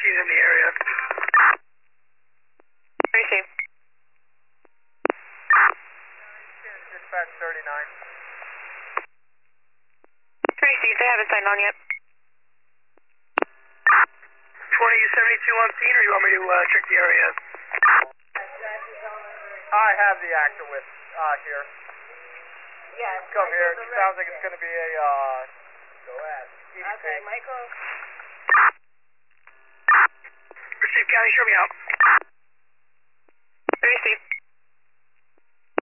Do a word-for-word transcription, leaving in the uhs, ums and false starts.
unit in the area. Receive. Dispatch thirty-nine. Received. They haven't signed on yet. twenty seventy-two on scene, or you want me to uh, check the area? I have the actor with uh, here. Yes. Come here. It sounds like it's going to be a uh, go ahead. E D P. Okay, Michael. Receive, County, show me out. Receive.